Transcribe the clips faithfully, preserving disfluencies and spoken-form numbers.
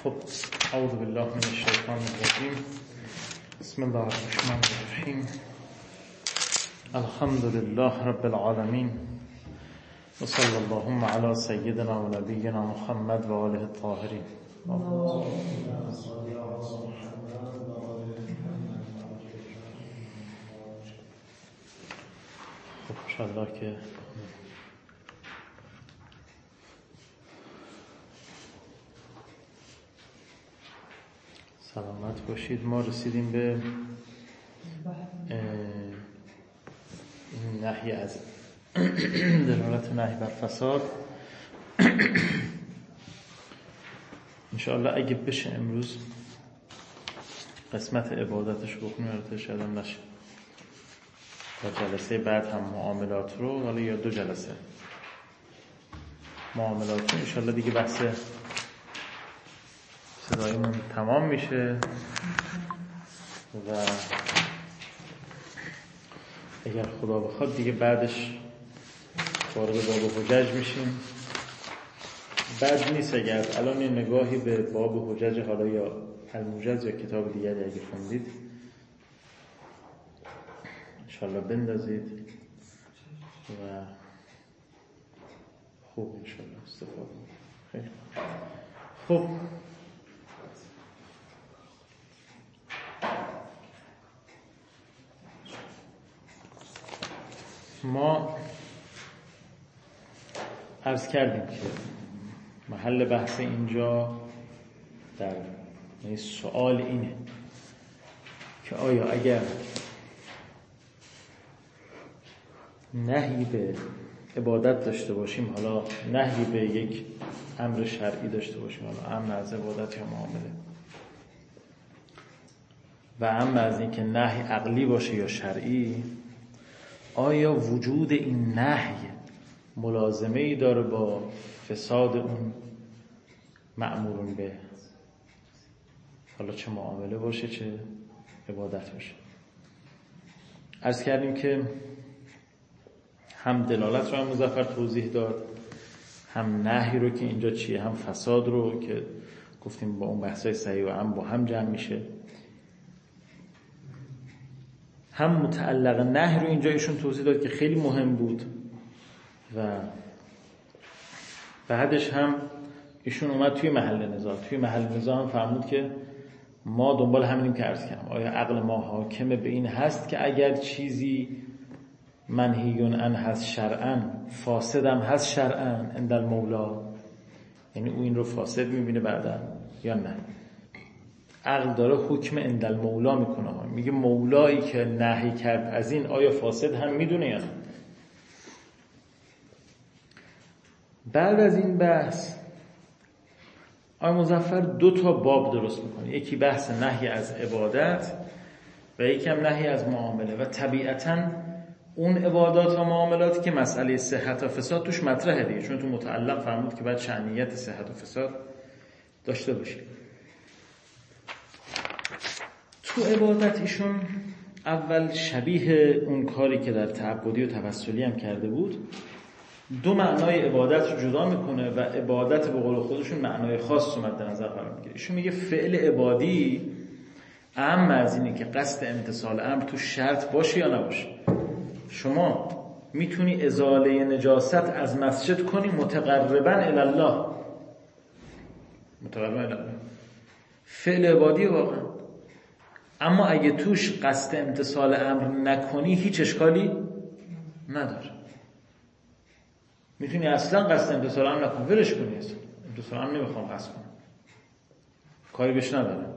خب اعوذ بالله من الشیطان الرجیم. بسم الله الرحمن الرحیم. الحمد لله رب العالمین و صلی اللهم علی سیدنا و نبینا محمد و آله الطاهرین. خب انشاءالله که سلامت باشید. ما رسیدیم به این نهی از دلالت نهی بر فساد. انشاءالله اگه بشه امروز قسمت عبادتش بکنیم، البته شاید هم نشه، تا جلسه بعد هم معاملات رو، حالا یا دو جلسه معاملات رو انشاءالله دیگه بحث صدایمون تمام میشه و اگر خدا بخواد دیگه بعدش وارد باب حجج میشیم. بد نیست اگر الان یه نگاهی به باب حجج، حالا یا الموجز یا کتاب دیگری اگه خوندید انشاءالله بندازید و خوب انشاءالله استفاده. خیلی خوب. ما عرض کردیم که محل بحث اینجا در این سوال اینه که آیا اگر نهی به عبادت داشته باشیم، حالا نهی به یک امر شرعی داشته باشیم، حالا امر از عبادت یا معامله، و امر از این که نهی عقلی باشه یا شرعی، آیا وجود این نهی ملازمه ای داره با فساد اون مأمورون به، حالا چه معامله باشه چه عبادت باشه؟ عرض کردیم که هم دلالت رو هم مظفر توضیح داد، هم نهی رو که اینجا چیه، هم فساد رو که گفتیم با اون بحثای صحیح و هم با هم جمع میشه، هم متعلق نهی رو اینجا ایشون توضیح داد که خیلی مهم بود، و بعدش هم ایشون اومد توی محل نزاع. توی محل نزاع هم فرمود که ما دنبال همینیم که عرض کردم، آیا عقل ما حاکم به این هست که اگر چیزی منهیون عنه هست شرعاً، فاسدم هست شرعاً عند المولا، یعنی او این رو فاسد میبینه بعداً، یا نه عقل داره حکم عند المولا میکنه، میگه مولایی که نهی کرد از این آیا فاسد هم میدونه یا نه. بعد از این بحث آقای مظفر دو تا باب درست میکنه، یکی بحث نهی از عبادت و یکی هم نهی از معامله، و طبیعتاً اون عبادات و معاملات که مسئله صحت و فساد توش مطرحه دیگه، چون تو متعلق فرمود که باید شأنیت صحت و فساد داشته باشیم. تو عبادت ایشون اول شبیه اون کاری که در تعبدی و توسلی هم کرده بود، دو معنای عبادت رو جدا میکنه و عبادت به قول خودشون معنای خاص رو مد نظر قرار میگیره. ایشون میگه فعل عبادی اهم از اینه که قصد امتثال امر تو شرط باشه یا نباشه. شما میتونی ازاله نجاست از مسجد کنی متقربا الی الله، متقربا الی الله، فعل عبادی واقعا. اما اگه توش قصد امتثال امر نکنی هیچ اشکالی نداره، میتونی اصلا قصد امتثال امر نکنی، ولش کنی، اصلا امتثال امر نمیخوام قصد کنم، کاری بهش ندارم.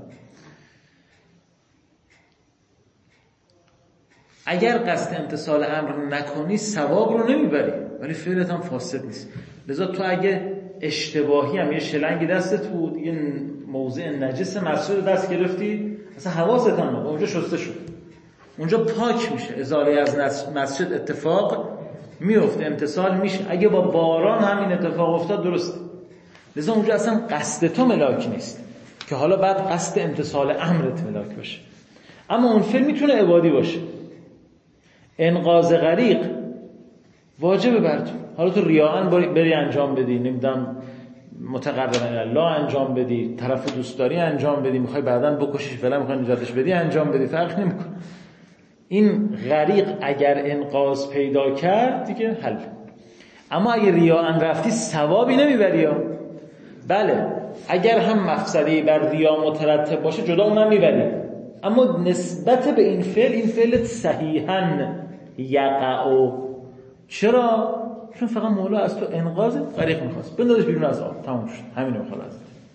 اگر قصد امتثال امر نکنی ثواب رو نمیبری ولی فعلت هم فاسد نیست. لذا تو اگه اشتباهی هم یه شلنگی دستت بود، یه موضع نجس مسجد دست گرفتی، اصلا حواست هم نبود، اونجا شسته شد، اونجا پاک میشه، ازاله از مسجد اتفاق میفته، امتثال میشه. اگه با باران همین اتفاق افتاد درسته. لذا اونجا اصلا قصد تو ملاک نیست که حالا بعد قصد امتثال امرت ملاک باشه. اما اون فعل میتونه عبادی باشه. انقاذ غریق واجبه بر تو، حالا تو ریاءن بری انجام بدی، نمیدونم متقربا الله انجام بدی، طرف دوست داری انجام بدی، میخوای بعداً بکشیش فعلا میخوای نجاتش بدی انجام بدی، فرق نمیکنه. این غریق اگر انقاذ پیدا کرد دیگه حل. اما اگه ریاء رفتی ثوابی نمیبری. بله اگر هم مفسدی بر ریاء مترتب باشه جدا اونم میبری، اما نسبت به این فعل این فعل صحیحاً یقع. چرا؟ چون فقط مولا از تو انقاذ غریق میخواست، بندازش بیرون از آب، تموم شد، همین رو میخواد.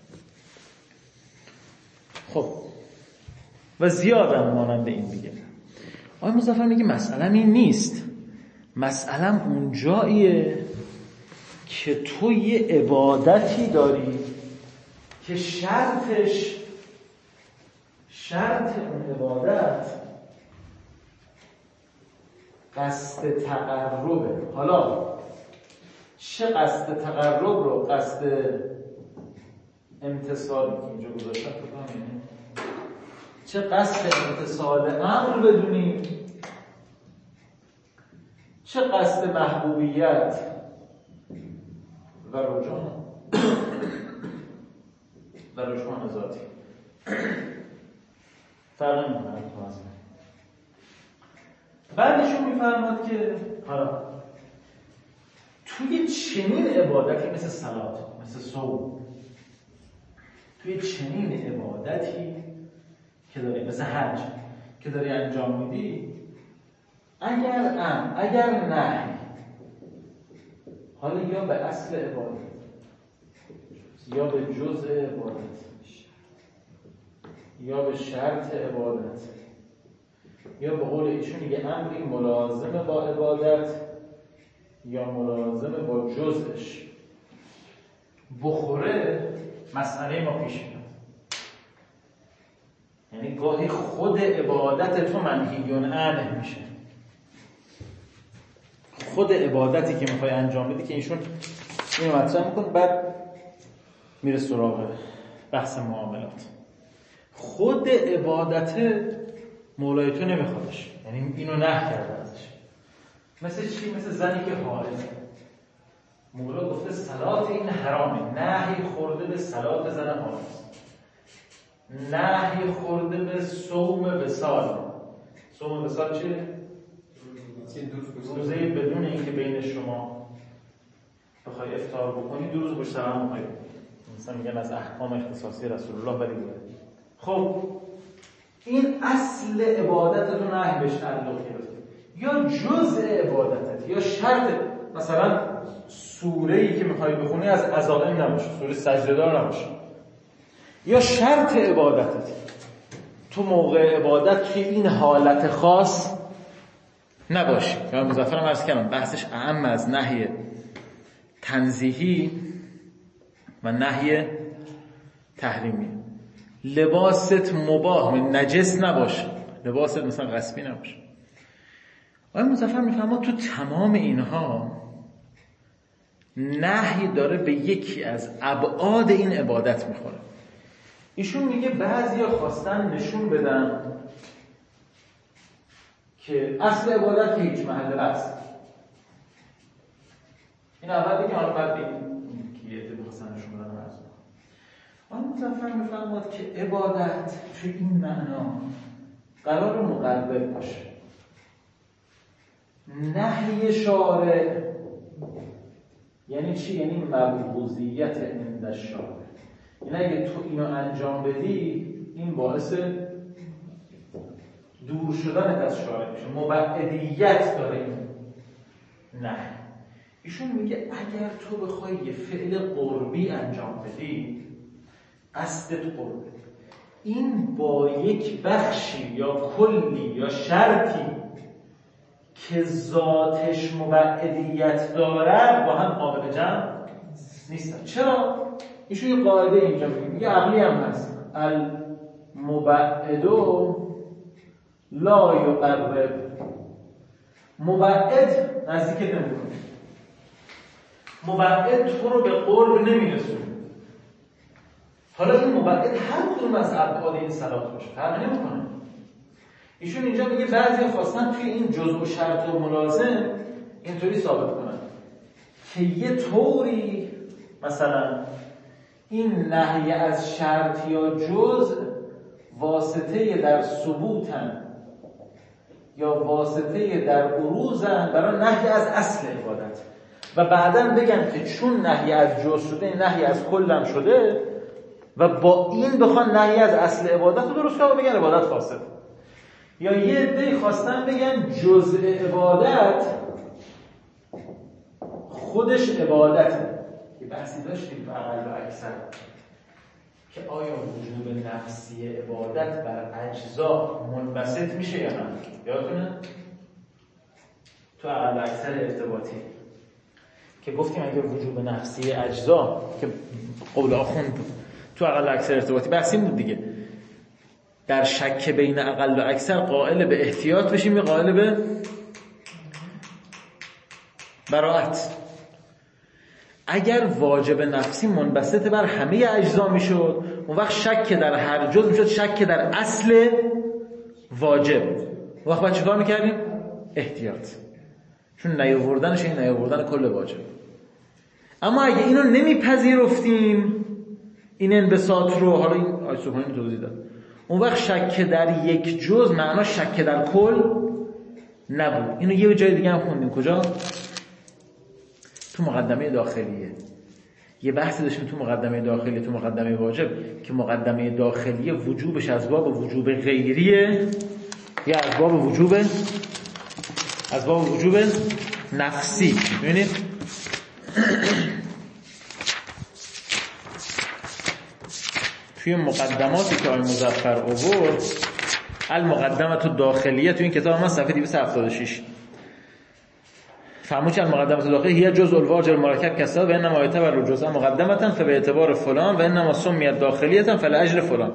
خب و زیادم مانند این دیگه. آقای مظفر میگه مسئله این نیست، مسئله اون جاییه که تو یه عبادتی داری که شرطش شرط اون عبادت قصد تقربه. حالا چه قصد تقرب رو قصد امتصال که اینجا گذاشتم بکنیم، چه قصد امتصال امر بدونیم، چه قصد محبوبیت و رجوع و رجوع ذاتی فرق نمی‌کنه. بعدشون میفرماد که حالا توی چنین عبادتی مثل صلات، مثل صوم، توی چنین عبادتی که داری، مثل حج که داری انجام میدی، اگر ام اگر نه، حالا یا به اصل عبادت یا به جزء عبادت یا به شرط عبادت یا به قول ایشون یه امری ملازم با عبادت یا ملازم با جزءش بخوره، مسئله ما پیش میاد. یعنی گاهی خود عبادت تو منهیون عنه میشه، خود عبادتی که میخوای انجام بدی که ایشون اینو مطرح میکنه، بعد میره سراغ بحث معاملات. خود عبادت مولای تو نمیخوادش، یعنی اینو نه کرده ازش. مثل چی؟ مثل زنی که حائضه. مولا گفته صلات این حرامه، نهی خورده به صلات زن حائض، نهی خورده به صوم وصال. صوم وصال چیه؟ روزه بدون اینکه بین شما بخوای افطار بکنی دو روز پشت هم بخوای، مثلا میگن از احکام اختصاصی رسول الله. ولی خب این اصل عبادت رو نهی بهش تعلق گرفته، یا جزء عبادتت یا شرط. مثلا سوره‌ای که میخوای بخونی از عزائم نباشه، سوره سجده‌دار نباشه، یا شرط عبادتت تو موقع عبادت توی این حالت خاص نباشی. یا مظفرم عرض کردم بحثش اعم از نهی تنزیهی و نهی تحریمی. لباست مباح نجس نباشه، لباست مثلا غصبی نباشه. آقای مظفر میفهمه تو تمام اینها نهی داره به یکی از ابعاد این عبادت میخوره. ایشون میگه بعضیا خواستن نشون بدن که اصل عبادت که هیچ محل بحث. این اول دیگه حالا بعد بگیم که یه عده خواستن نشون بدن مرزا. آن مظفر میفرماد که عبادت توی این معنا قرار مقرب باشه. نهی شارع یعنی چی؟ یعنی مبغوضیت عند الشارع. یعنی اگه تو اینو انجام بدی این باعث دور شدن از شارع میشه، مبعدیت داره این نه. ایشون میگه اگر تو بخوای یه فعل قربی انجام بدی، قصدت قربه، این با یک بخشی یا کلی یا شرطی که ذاتش مبعدیت داره با هم قابل جمع نیستن. چرا؟ ایشون یه قاعده اینجا میگه، یه عقلی هم هست، المبعدو لا یقرب. مبعد نزدیکت نمیکنه، مبعد تو رو به قرب نمیرسونه. حالا این مبعد هر کدوم از ابعاد این صلات باشه فرق نمیکنه. ایشون اینجا میگه بعضی خواستن توی این جزء و شرط و ملازم اینطوری ثابت کنن که یه طوری مثلا این نهی از شرط یا جزء واسطه در ثبوتن یا واسطه در عروضن برای نهی از اصل عبادت و بعداً بگن که چون نهی از جزء شده نهی از کلم شده و با این بخوان نهی از اصل عبادت رو درست کنن و بگن عبادت فاسد. یا یه عده‌ای خواستن بگن جزء عبادت خودش عبادته. یه بحثی داشتیم تو اقل و اکثر که آیا وجوب نفسی عبادت بر اجزا منبسط میشه یا نه؟ یادتونه؟ تو اقل و اکثر ارتباطی که گفتیم اگه وجوب نفسی اجزا که قول آخوند بود تو اقل و اکثر ارتباطی بحثی بود دیگه، در شک بین اقل و اکثر قائل به احتیاط بشیم یا قائل به براءت. اگر واجب نفسی منبسط بر همه اجزا میشد اون وقت شک در هر جز میشد شک در اصل واجب. اون وقت باید چیکار میکردیم؟ احتیاط، چون نیاوردنش این نیاوردن کل واجب. اما اگه اینو نمیپذیرفتیم این انبساط رو، حالا این آیه سبحانی توضیح داد، اون وقت شک در یک جز معنا شک در کل نبود. اینو یه جای دیگه هم خوندیم. کجا؟ تو مقدمه داخلیه. یه بحثی داشتیم تو مقدمه داخلی، تو مقدمه واجب، که مقدمه داخلیه وجوبش از باب وجوب غیریه یا از باب وجوب از باب وجوب نفسی. ببینید توی مقدماتی که آقای مظفر آورد، المقدمه داخلیه، تو این کتاب من صفحه دویست و هفتاد و شش فهموش المقدمه داخلی هي جزء الواجب المرکب کسا و انما یعتبر جزء مقدمه فبه اعتبار فلان و انما سمیت داخلیه فلاجر فلان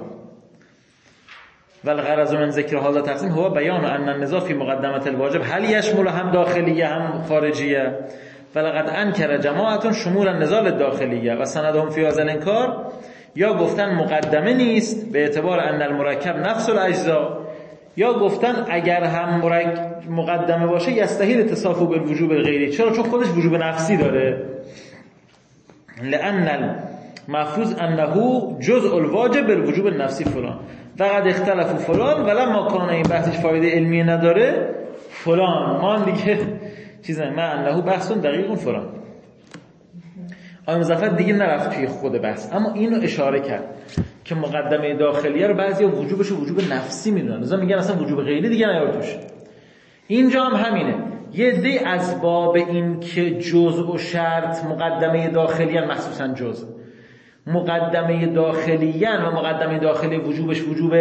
و الغرض من ذکر هذا تقسیم هو بیان ان النزاع فی مقدمه الواجب هل یشمل هم داخلیه هم خارجیه ولقد انکر جماعت شمول النزاع الداخلیه و سندهم فی هذا الانکار. یا گفتن مقدمه نیست به اعتبار ان المرکب نفس الاجزا، یا گفتن اگر هم مقدمه باشه یستحیل اتصافه بالوجوب الغیری. چرا؟ چون خودش وجوب نفسی داره. لان المفروض انه جزء الواجب بالوجوب النفسی فلان فقد اختلفوا فلان ولما کان این بحثش فایده علمی نداره فلان ما دیگه چیزا ما انه بحث دقیق فلان. آقای مظفر دیگه نرفت توی خود بحث، اما اینو اشاره کرد که مقدمه داخلیه رو بعضیا وجوبش وجوب نفسی میدونن، لذا میگن اصلا وجوب غیری دیگه نیار توش. اینجا هم همینه. یه عده از باب این که جزء و شرط مقدمه داخلیه، مخصوصا جزء مقدمه داخلیه و مقدمه داخلی وجوبش وجوب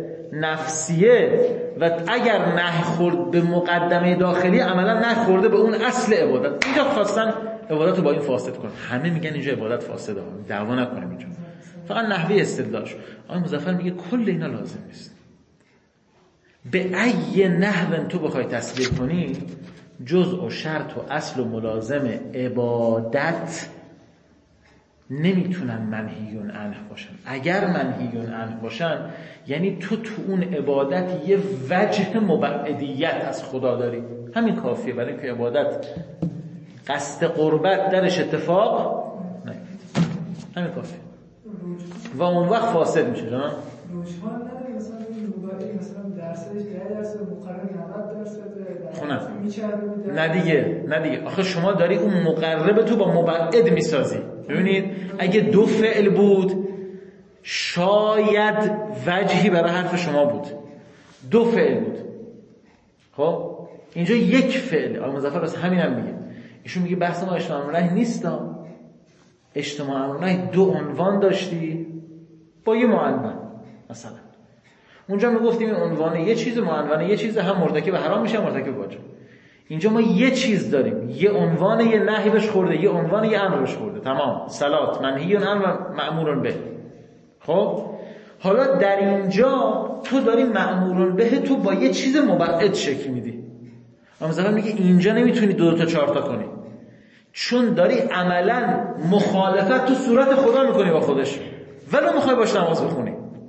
نفسیه و اگر نه خورد به مقدمه داخلی عملا نه خورده به اون اصل عبادت. اینجا خواستن عبادت رو با این فاسد کنن. همه میگن اینجا عبادت فاسده، دعوا نکنیم اینجا، فقط نحوه استدلالش. آقای مظفر میگه کل اینا لازم نیست. به ای نحو تو بخوای تصویر کنی جزء و شرط و اصل و ملازم عبادت نمیتونن منهیون عنه باشن. اگر منهیون عنه باشن یعنی تو تو اون عبادت یه وجه مبعدیت از خدا داری. همین کافیه برای اینکه عبادت قصد قربت درش اتفاق نیفته. همین کافیه و اون وقت فاسد میشه. جان روشان نداره مثلا این مبادی مثلا درسش ده درصد مقرر نود درصد میچربه. نه دیگه نه دیگه آخه شما داری اون مقرب تو با مبعد میسازی. ببینید اگه دو فعل بود شاید وجهی برای حرف شما بود، دو فعل بود. خب اینجا یک فعل. آقای مظفر از همین هم میگه، ایشون میگه بحث ما اجتماع امرنهی نیست. اجتماع امرنهی دو عنوان داشتی با یه معنون. مثلا اونجا میگفتیم این عنوان یه چیز، معنون یه چیز، هم مرتکب حرام میشه هم مرتکب واجب. اینجا ما یه چیز داریم، یه عنوان یه نهی بهش خورده، یه عنوان یه امر بهش خورده. تمام. صلات منهی عن و مأمور به. خب حالا در اینجا تو داری مأمور به تو با یه چیز مبعد شکل میدی. مثلا میگه اینجا نمیتونی دو, دو تا چهار تا کنی چون داری عملا مخالفت تو صورت خدا میکنی با خودش ولو میخوای باش نماز بخونی.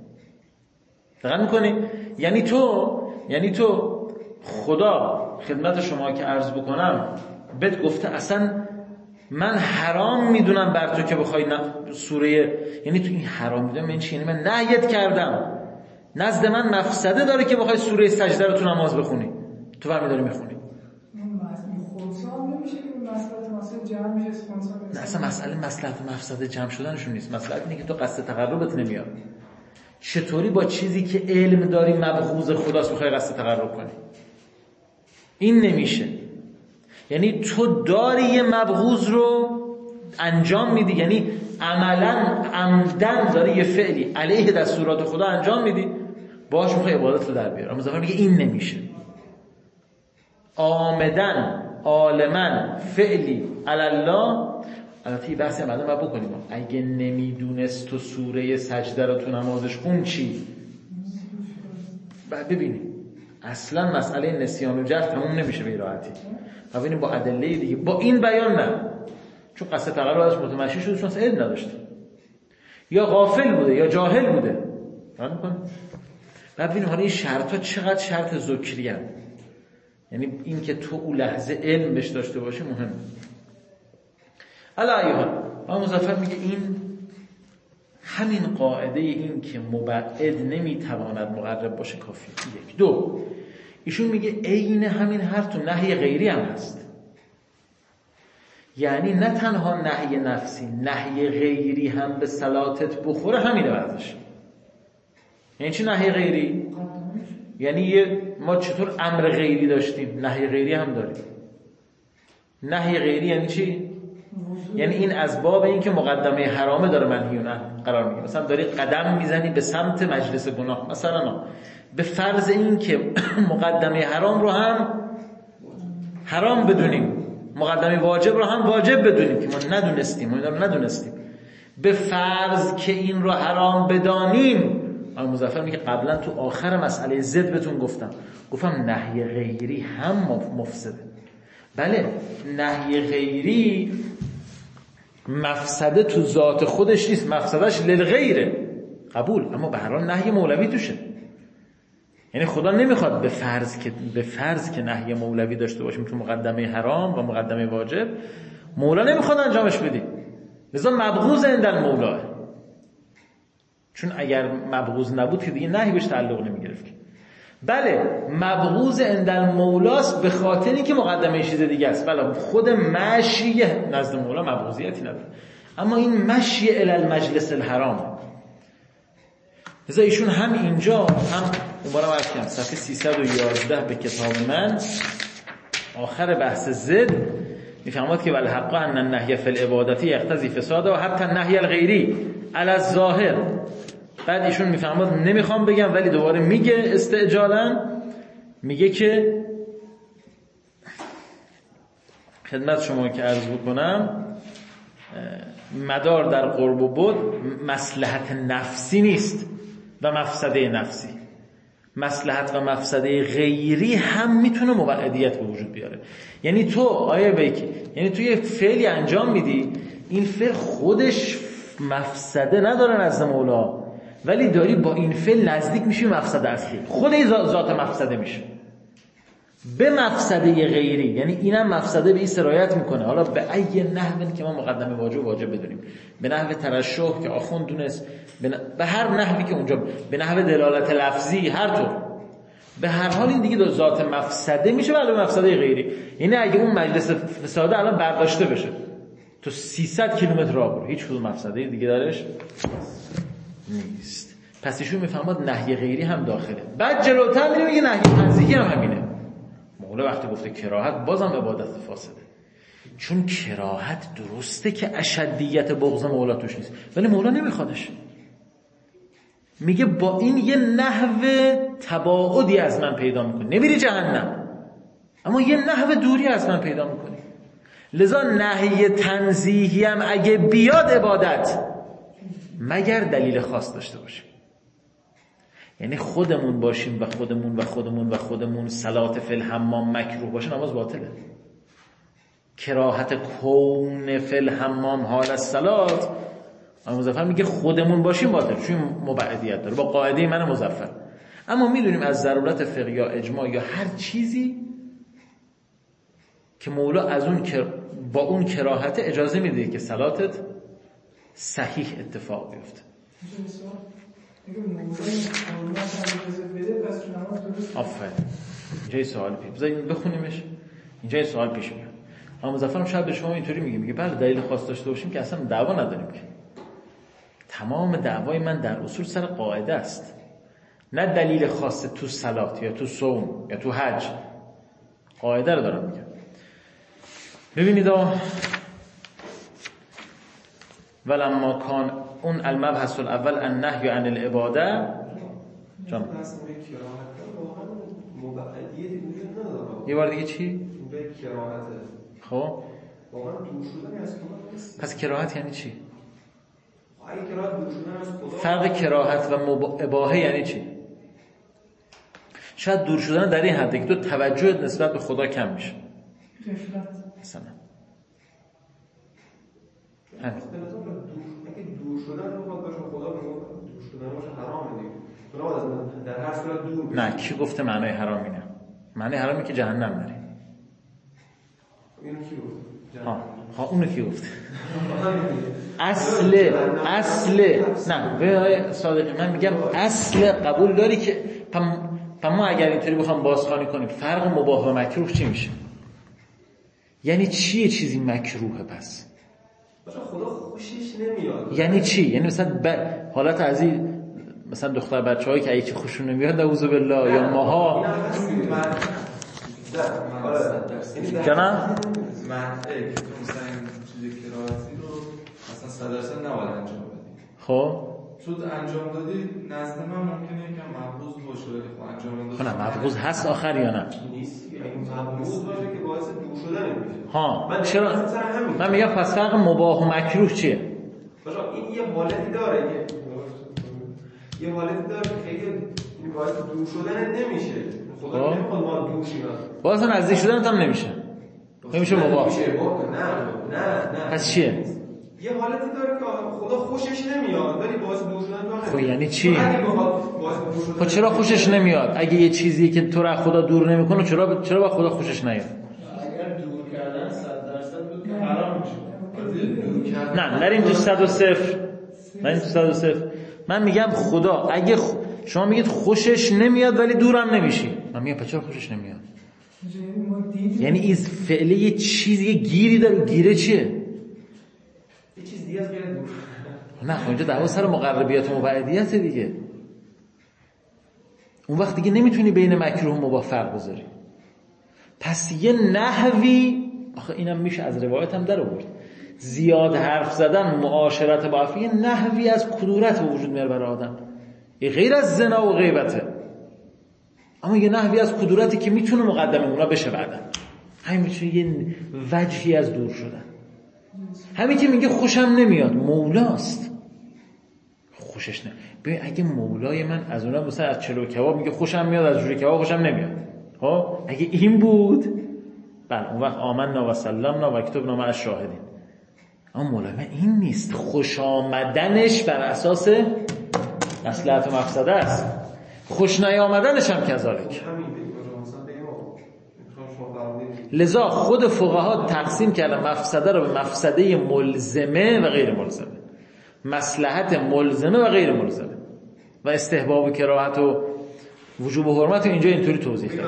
دقیق میکنی؟ یعنی تو یعنی تو خدا خدمت شما که عرض بکنم بهت گفته اصلا من حرام میدونم بر تو که بخوای سوره، یعنی تو این حرام میدونم این چی؟ یعنی من نهیت کردم، نزد من مفسده داره که بخوای سوره سجده رو تو نماز بخونی، تو برمی داری میخونی. نه اصلا مسئله مصلحت و مفسده جمع شدنشون نیست، مسئله اینه که تو قصد تقربت نمیاد. چطوری با چیزی که علم داری مبغوض خداست بخوای قصد تقرب کنی؟ این نمیشه. یعنی تو داری یه مبغوض رو انجام میدی، یعنی عملا عمدن داری یه فعلی علیه دستورات خدا انجام میدی، باهاش میخوای عبادت رو در بیاری. اما مظفر میگه این نمیشه. آمدن عالمن فعلی الله، البته یه بحثی هم بعدا باید بکنیم، اگه نمیدونست تو سوره سجده رو تو نمازش خون چی؟ بعد ببینیم اصلا مسئله نسیان و جهل تموم نمیشه به راحتی. ببینیم با ادله دیگه، با این بیان نه، چون قصد تقرب ازش متمشی شده، چون علم نداشته یا غافل بوده یا جاهل بوده. فهم می‌کنید؟ ببینیم حالا این شرطا چقدر شرط ذکری ان، یعنی این که تو اون لحظه علم بهش داشته باشی مهمه. علی ایها ما مظفر میگه این همین قاعده این که مبعد نمیتواند مقرب باشه کافیه. یک. دو، ایشون میگه عین همین حرف تو نهی غیری هم هست، یعنی نه تنها نهی نفسی، نهی غیری هم به صلاتت بخوره همینه ورزش. یعنی چی نهی غیری؟ یعنی یه ما چطور امر غیری داشتیم نهی غیری هم داریم. نهی غیری یعنی چی؟ یعنی این از باب این که مقدمه حرامه داره منهی عنه قرار میگیره. مثلا داری قدم میزنی به سمت مجلس گناه، مثلا به فرض این که مقدمه حرام رو هم حرام بدونیم، مقدمه واجب رو هم واجب بدونیم که ما ندونستیم، ما این رو ندونستیم، به فرض که این رو حرام بدانیم. اما مظفر میگه قبلا تو آخر مسئله زد بهتون گفتم گفتم نهی غیری هم مفسده. بله نهی غیری مفسده تو ذات خودش نیست، مفسدش للغیره، قبول، اما به هر حال نهی مولوی توشه. یعنی خدا نمیخواد به فرض که به فرض که نهی مولوی داشته باشیم تو مقدمه حرام و مقدمه واجب، مولا نمیخواد انجامش بدیم، لذا مبغوض عند المولا. چون اگر مبغوض نبود که دیگه نهی بهش تعلق نمیگرفت. بله مبغوض عند المولاست به خاطری که مقدمه چیز دیگه است. بله خود مشی نزد مولا مبغوضیتی نداره، اما این مشی الی المجلس الحرام. لذا ایشون هم اینجا هم دوباره عرض کردم صفحه سیصد و یازده به کتاب من آخر بحث زد میفهمد که والحق ان النهی فی العبادت یقتضی فساد و حتی النهی الغیری علی الظاهر. بعد ایشون میفهمد، نمیخوام بگم ولی دوباره میگه استعجالا، میگه که خدمت شما که عرض بکنم مدار در قرب و بعد مصلحت نفسی نیست و مفسده نفسی، مصلحت و مفسده غیری هم میتونه مبعدیت به وجود بیاره. یعنی تو آیه بیکی، یعنی تو یه فعلی انجام میدی، این فعل خودش مفسده نداره نزد مولا، ولی داری با این فعل نزدیک میشی مفسده اصلی، خود این ذات مفسده میشه به مفسده غیری. یعنی اینم مفسده به این سرایت میکنه. حالا به ای نحوی که ما مقدمه واجب واجب بدونیم، به نحو ترشح که آخوند دونست، به, ن... به هر نحوی که اونجا، به نحو دلالت لفظی، هر طور، به هر حال این دیگه ذات مفسده میشه ولی مفسده غیری. یعنی اگه اون مجلس فساده الان برداشته بشه تو سیصد کیلومتر راه برو، هیچ کدوم مفسده دیگه درش نیست. پس ایشون میفهمد نهی غیری هم داخله. بعد جلوتر میره میگه نهی تنزیهی هم همینه. مولا وقتی گفته کراهت بازم عبادت فاسده، چون کراهت درسته که اشدیت بغض مولا توش نیست، ولی مولا نمیخوادش. میگه با این یه نحو تباعدی از من پیدا میکنی، نمیری جهنم اما یه نحو دوری از من پیدا میکنی. لذا نهی تنزیهی هم اگه بیاد عبادت مگر دلیل خاص داشته باشه. یعنی خودمون باشیم و خودمون و خودمون و خودمون صلات فی الحمام مکروه باشه، نماز باطله. کراهت کون فی الحمام حال الصلات، اما مظفر میگه خودمون باشیم باطل، چون مبعدیت داره با قاعده من مظفر. اما میدونیم از ضرورت فقه یا اجماع یا هر چیزی که مولا از اون با اون کراهت اجازه میده که صلاتت صحیح اتفاق بیفته. آفرین. اینجا سوال پیش بذارید بخونیمش. اینجا سوال پیش میاد. اما مظفرم شاید به شما اینطوری میگه میگه بله دلیل خاص داشته باشیم که اصلا دعوا نداریم که. تمام دعوای من در اصول سر قاعده است. نه دلیل خاص تو صلات یا تو صوم یا تو حج. قاعده رو دارم میگم. ببینید ولما کان اون المبحث الاول النهی عن العباده جان یه بار دیگه چی؟ خب پس کراهت یعنی چی؟ فرق کراهت و اباحه یعنی چی؟ شاید دور شدن در این حده که تو توجهت نسبت به خدا کم میشه مثلا همین دور شدن رو باید باشه خدا رو دور شدن باشه حرامه دیگه تو در هر صورت دور بشه. نه کی گفته معنای حرام اینه؟ معنای حرامی که جهنم بری. اینو کی گفت؟ ها ها اونو کی گفت؟ اصل اصل نه به صادقی من میگم اصل قبول داری که پم ما اگر اینطوری بخوام بازخوانی کنیم فرق مباح و مکروه چی میشه؟ یعنی چیه چیزی مکروهه پس؟ خدا خوشش نمیاد. یعنی چی؟ یعنی مثلا ب... حالت از این مثلا دختر بچه‌هایی که اگه خوششون نمیاد اعوذ بالله یا ماها جنا من اگه تو مثلا چیزی کراهتی رو مثلا صد درصد نباید انجام بدی. خب تو انجام دادی نزد من ممکنه یکم محفوظ باشه ولی خب انجام دادی. خب نه محفوظ هست آخر یا نه؟ نیست. یعنی محفوظ باشه که باعث دور شدن میشه. ها من چرا من میگم پس فرق مباح و مکروه چیه؟ باشه این یه حالتی داره که یه حالتی داره که خیلی باعث دور شدن نمیشه. خدا نمیخواد ما دور شیم. باعث نزدیک شدن هم نمیشه. نمیشه مباح. نه نه نه. پس چیه؟ یه حالتی داره که خدا خوشش نمیاد ولی باعث دور شدن تو. خب یعنی چی؟ خب چرا خوشش نمیاد؟ اگه یه چیزی که تو را خدا دور نمیکنه چرا چرا با خدا خوشش نیاد؟ اگر دور کردن صد درصد بود که حرام میشه. نه نریم تو صد و صفر. نریم تو صد و صفر. من میگم خدا اگه خ... شما میگید خوشش نمیاد ولی دورم نمیشی. من میگم پس چرا خوشش نمیاد؟ یعنی این فعله یه چیزی یه گیری داره. گیره چیه؟ یه چیز دیگه از غیر دور. نه خب اینجا دعوا سر مقربیت و مبعدیت دیگه. اون وقت دیگه نمیتونی بین مکروه و مباح فرق بذاری. پس یه نحوی آخه اینم میشه از روایت هم در آورد. زیاد حرف زدن معاشرت با عفو یه نحوی از کدورت به وجود میاره برای آدم. این غیر از زنا و غیبته. اما یه نحوی از کدورتی که میتونه مقدمه اونا بشه بعدن. همین میشه یه وجهی از دور شدن. همین که میگه خوشم نمیاد مولاست. خوشش نه. ببین اگه مولای من از اونها مثلا از چلو کباب میگه خوشم میاد از جوری کباب خوشم نمیاد. ها اگه این بود بله اون وقت آمنا و سلمنا و کتبنا مع الشاهدین. اما مولای من این نیست. خوش آمدنش بر اساس مصلحت و مفسده است. خوش نیامدنش هم کذالک. لذا خود فقها تقسیم کردن مفسده رو به مفسده ملزمه و غیر ملزمه. مصلحت ملزمه و غیر ملزمه و استحباب و کراهت و وجوب و حرمت اینجا اینطوری توضیح دادن.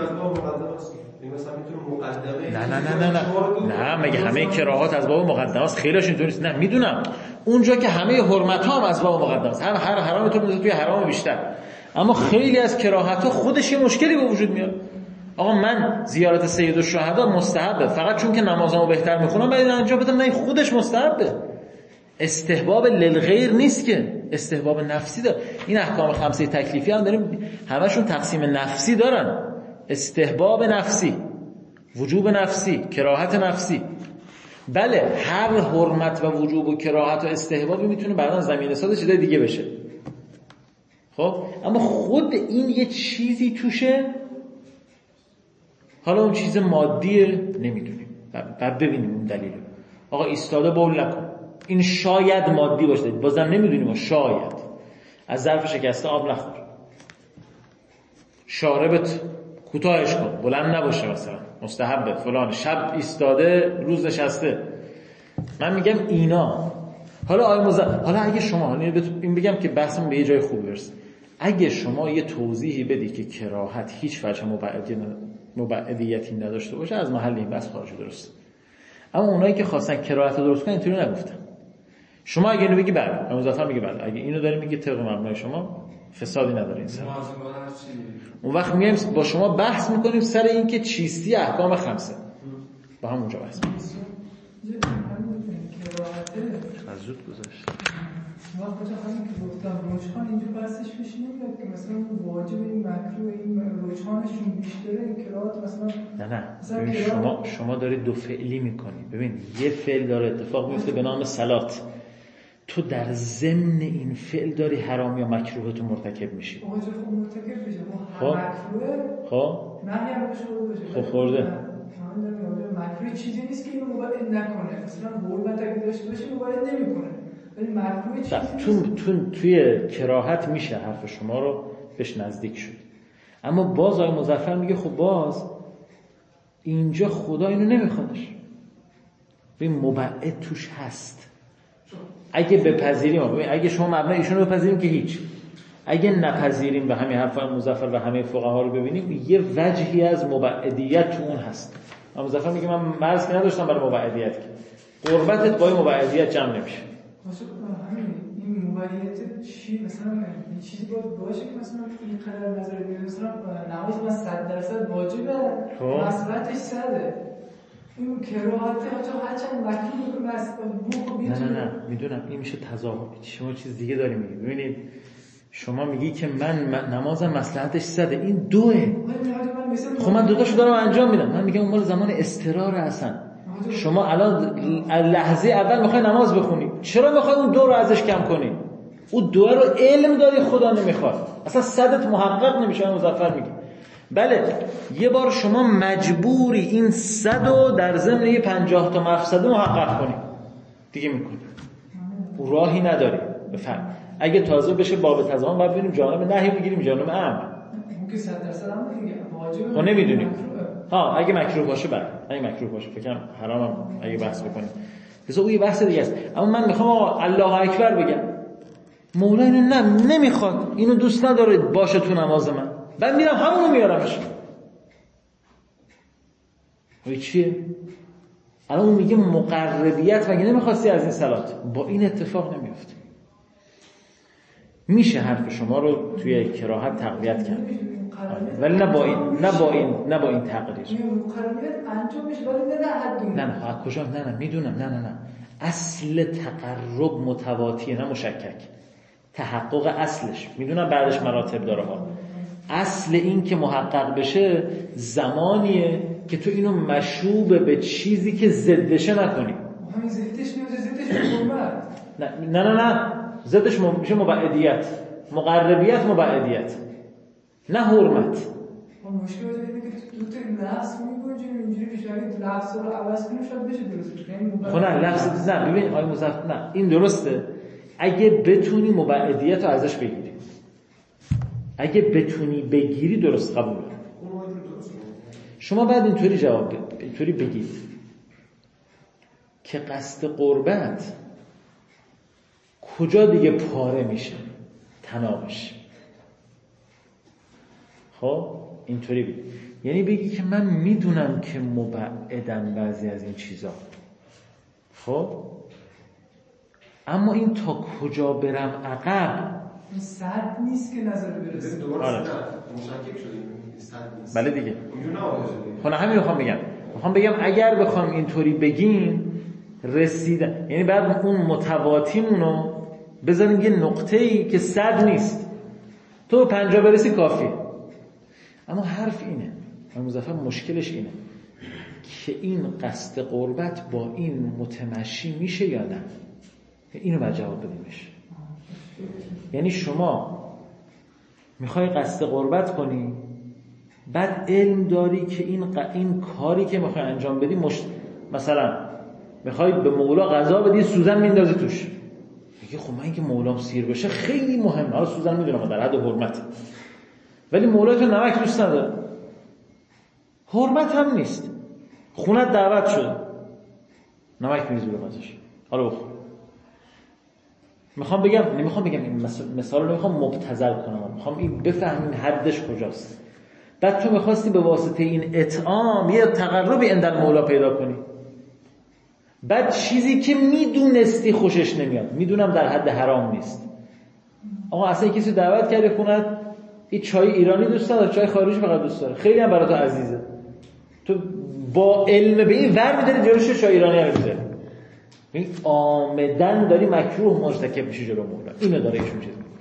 نه نه نه نه نه نه مگه همه کراهات از باب مقدمه است؟ خیلیش اینطوری نیست. نه میدونم اونجا که همه حرمت ها هم از باب مقدمه است. هر هر حرام تو میذاره توی حرام بیشتر. اما خیلی از کراهت ها خودش یه مشکلی به وجود میاد. آقا من زیارت سید الشهدا مستحبه فقط چون که نمازمو بهتر میخونم باید انجام بدم. نه خودش مستحبه. استحباب للغیر نیست که استحباب نفسی داره. این احکام خمسه تکلیفی هم داریم همشون تقسیم نفسی دارن. استحباب نفسی، وجوب نفسی، کراهت نفسی. بله هر حرمت و وجوب و کراهت و استحبابی میتونه بعداً زمینه ساز چیزای دیگه بشه. خب اما خود این یه چیزی توشه. حالا اون چیز مادیه نمیدونیم. بعد ببینیم اون دلیل. آقا ایستاده بول نکن. این شاید مادی باشه. بازم نمیدونیم شاید. از ظرف شکسته آب نخور. شاربت کوتاهش کن، بلند نباشه، مثلا مستحبه فلان، شب ایستاده روز نشسته. من میگم اینا. حالا آیه مز... حالا اگه شما این بگم که بحثم به یه جای خوب برسه، اگه شما یه توضیحی بدی که کراهت هیچ وجه مبعدیتی نداشته باشه، از محل این بحث خارج درست. اما اونایی که خواستن کراهت رو درست کنن اینطوری نگفتن. شما اگه اینو بگی بله، مظفر میگه بله، اگه اینو داری میگی طبق مبنای شما فسادی نداره این سر. اون وقت میایم با شما بحث میکنیم سر این که چیستی احکام خمسه. با هم اونجا بحث میکنیم. از زود گذاشت. ما کجا همین که گفتم روشخان اینجا بحثش پیش نمیاد که مثلا واجب این مکروه این روشخانشون بیشتره این کراهات مثلا. نه نه ببین شما شما دارید دو فعلی میکنی. ببین یه فعل داره اتفاق میفته به نام صلات، تو در ضمن این فعل داری حرام یا مکروه تو مرتکب میشی. آقا جا خب مرتکب بشه خب مکروه خب نهی هم بشه بشه خب خورده مکروه چیزی نیست که اینو مباید نکنه، مثلا حرمت اگه داشته باشه مباید نمیکنه، ولی مکروه چیزی نیست. تو توی کراهت میشه حرف شما رو بهش نزدیک شد. اما باز آیه مظفر میگه خب باز اینجا خدا اینو نمیخوادش، ببین مبعد توش هست. اگه بپذیریم، اگه شما مبنای ایشونو بپذیریم که هیچ، اگه نپذیریم و همین حرفای مظفر و همه فقها رو ببینیم، یه وجهی از مبعدیت تو اون هست. مظفر میگه من مرز که نداشتم برای مبعدیت، که قربتت با این مبعدیت جمع نمیشه. این مبعدیت چی مثلا این چیزی باید باشه که مثلا این قدر نظر بگیریم، مثلا نماز من صد درصد واجبه، مصلحتش صده، این کراهت تا هرچند مکروه مسئول نه نه نه میدونم این میشه تظاهر. شما چیز دیگه داری میگی. ببینید شما میگی که من نمازم مصلحتش صده، این دوه. خب من دوتاشو دارم انجام میدم. من میگم اون مال زمان استقرار اصلا. شما الان لحظه اول میخوای نماز بخونی، چرا میخوای اون دو رو ازش کم کنی؟ اون دو رو علم داری خدا نمیخواد، اصلا صدت محقق نمیشه. مظفر میگه بله یه بار شما مجبوری این صد رو در ضمن یه پنجاه تا مفسده محقق کنی دیگه میکنی، اون راهی نداری. بفهم اگه تازه بشه باب تضامن باید ببینیم جانب نهی بگیریم جانب امر. ممکن صد درصد هم دیگه واجبه. ما نمیدونیم. ها اگه مکروه باشه بله، اگه مکروه باشه فکرم حرامم اگه بحث بکنیم. بذار اون یه بحث دیگه است. اما من میخوام الله اکبر بگم. مولا اینو نه نمیخواد، اینو دوست نداره باشه تو نماز من. من میرم همونو میارمش. وای چیه؟ الان اون میگه مقربیت مگه نمیخواستی از این صلات؟ با این اتفاق نمیفته. میشه حرف شما رو توی کراهت تقویت کرد، ولی نه با این نه با این نه با این تقریر. مقربیت انجام میشه ولی نه حد. نه نه کجا؟ نه نه میدونم. نه نه نه اصل تقرب متواتیه، نه مشکک. تحقق اصلش میدونم بعدش مراتب داره ها. اصل این که محقق بشه زمانیه که تو اینو مشوب به چیزی که ضدشه نکنی. همین ضدش میشه، ضدش حرمت. نه نه نه نه ضدش میشه مبعدیت، مقربیت مبعدیت، نه حرمت. مشکل اینه که دو تا لفظ میگوجیم اینجوری میشه، اگه لفظ رو عوض کنیم شاید بشه درست. خب نه لفظ نه ببین آیه مظفر نه این درسته اگه بتونی مبعدیت رو ازش بگیری. اگه بتونی بگیری درست قبول. شما بعد اینطوری جواب اینطوری بگید که قصد قربت کجا دیگه پاره میشه تنابش. خب اینطوری بگید، یعنی بگی که من میدونم که مبعدن بعضی از این چیزا، خب اما این تا کجا برم عقب این صد نیست که نظر برسه. آره مشکک شدیم صد نیست. بله دیگه. خب همین رو میخوام بگم. میخوام بگم اگر بخوام اینطوری بگیم رسیدن، یعنی بعد اون متواتیمونو بذاریم یه نقطه‌ای که صد نیست، تو پنجاه برسی کافیه. اما حرف اینه، مظفر مشکلش اینه که این قصد قربت با این متمشی میشه یا نه. اینو باید جواب بدیمش. یعنی شما میخوای قصد قربت کنی، بعد علم داری که این ق... این کاری که میخوای انجام بدی مش... مثلا میخوای به مولا غذا بدی، سوزن میندازی توش. میگه خب من که مولام سیر بشه خیلی مهمه، حالا سوزن میدونم در حد حرمت، ولی مولا تو نمک دوست نداره. حرمت هم نیست. خونت دعوت شد، نمک میریزی به غذاش، حالا بخور. میخوام بگم نمیخوام بگم این مثال رو نمیخوام مبتذل کنم، میخوام این بفهمین حدش کجاست. بعد تو میخواستی به واسطه این اطعام یه تقربی عند المولا پیدا کنی، بعد چیزی که میدونستی خوشش نمیاد، میدونم در حد حرام نیست، آقا اصلا کسی دعوت کرده خونت، این چای ایرانی دوست داره، چای خارجی فقط دوست داره، خیلی هم برای تو عزیزه، تو با علم به این ور میداری جلوش چای ایرانی هم میذاری، این آمدن داری مکروه مرتکب میشه جلو مولا. اینو داره ایشون چیز میگه.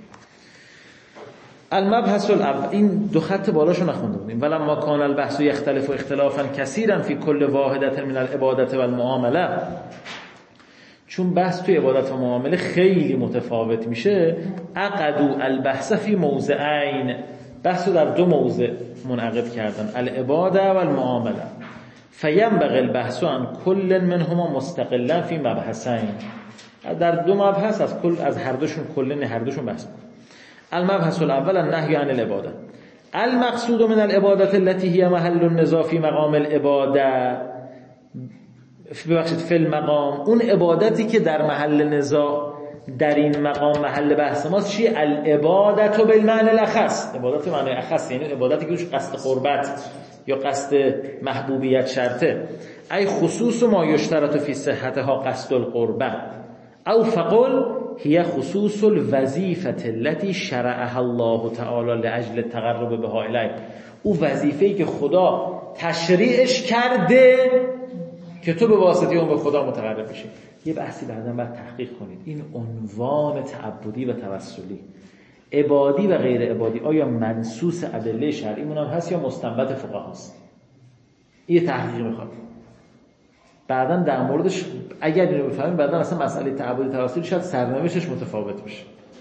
المبحث الاول، این دو خط بالاشو نخونده بودیم. ولما کان البحث یختلف اختلافا کثیرا فی کل واحدة من العبادة والمعامله، چون بحث توی عبادت و معامله خیلی متفاوت میشه، عقدوا البحث فی موضعین، بحثو در دو موضع منعقد کردن، العباده و المعامله، فینبغی البحث عن کل منهما مستقلا فی مبحثین، در دو مبحث از کل از هر دوشون کل هر دوشون بحث کنیم. المبحث الاول النهی عن العباده، المقصود من العباده التي هي محل النزاع فی مقام العباده، ببخشید فی المقام، اون عبادتی که در محل نزاع در این مقام محل بحث ماست چی؟ العبادة بالمعنى الاخص، عبادت معنی اخص یعنی عبادتی که روش قصد قربت یا قصد محبوبیت شرطه، ای خصوص ما یشترط فی صحتها قصد القربه، او فقل هي خصوص الوظیفه التي شرعها الله تعالی لاجل التقرب بها الیه، او وظیفه‌ای که خدا تشریعش کرده که تو به واسطه اون به خدا متقرب بشی. یه بحثی بعداً باید تحقیق کنید، این عنوان تعبدی و توسلی، عبادی و غیر عبادی، آیا منصوص ادله شرعی مون هم هست یا مستنبط فقها هست؟ این تحقیق میخواد. بعداً در موردش اگر اینو بفهمیم بعداً اصلا مسئله تعبدی توسلی شاید سرنوشتش متفاوت بشه.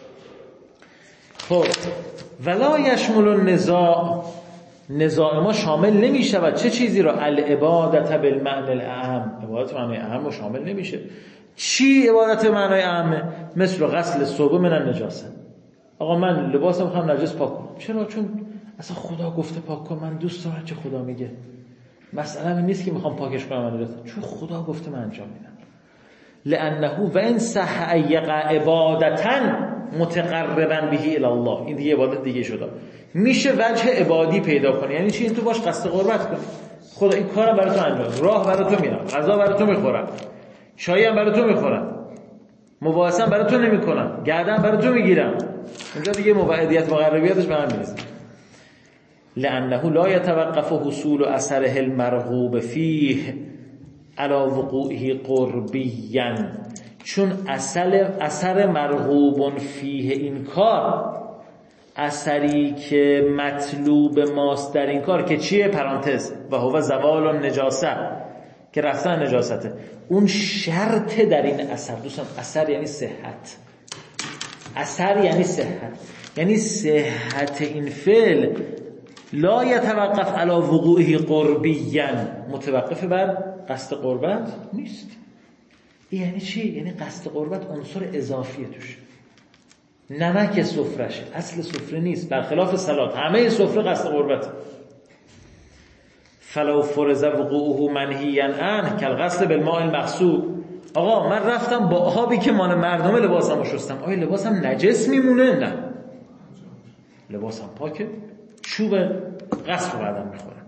خب ولا یشمل النزاع، نزاع ما شامل نمیشه و چه چیزی را؟ العبادت بالمعنى الاعم، عبادت معنی اعم شامل نمیشه. چی عبادت معنی اعمه؟ مثل غسل ثوب من النجاسه، آقا من لباسم میخوام نجس پاک کنم، چرا؟ چون اصلا خدا گفته پاک کن، من دوست دارم چه خدا میگه، مسئله این نیست که میخوام پاکش کنم من نجاسه، چون خدا گفته من انجام میدم. لانه و ان صح ایقع عبادتا متقربا به الی الله، این دیگه عبادت دیگه شده، میشه وجه عبادی پیدا کنی، یعنی چی؟ این تو باش قصد قربت کنی، خدا این کارم برای تو انجام، راه برای تو میرم، غذا برای تو میخورم، چایی هم برای تو میخورم، مباحثه هم برای تو نمیکنم، گردن برای تو میگیرم، اینجا دیگه موعدیت مقربیتش به هم میرسه. لانه لا يتوقف حصول اثره المرغوب فيه على وقوعه قربيا، چون اصل اثر مرغوب فیه این کار، اثری که مطلوب ماست در این کار که چیه؟ پرانتز و هو زوال النجاسه، که رفتن نجاسته، اون شرط در این اثر. دوستان اثر یعنی صحت، اثر یعنی صحت، یعنی صحت این فعل لا یتوقف علی وقوعه قربیا، متوقف بر قصد قربت نیست. این یعنی چی؟ یعنی قصد قربت عنصر اضافیه توش، نمک سفرش اصل سفره نیست، برخلاف صلات همه سفره قصد قربت. فلو فرض وقوعه منهیا عنه کالغسل بالماء المغسول، آقا من رفتم با آبی که مال مردم لباسمو شستم، آیا لباسم نجس میمونه؟ نه، لباسم پاکه، چوب غسل رو بعدم میخورم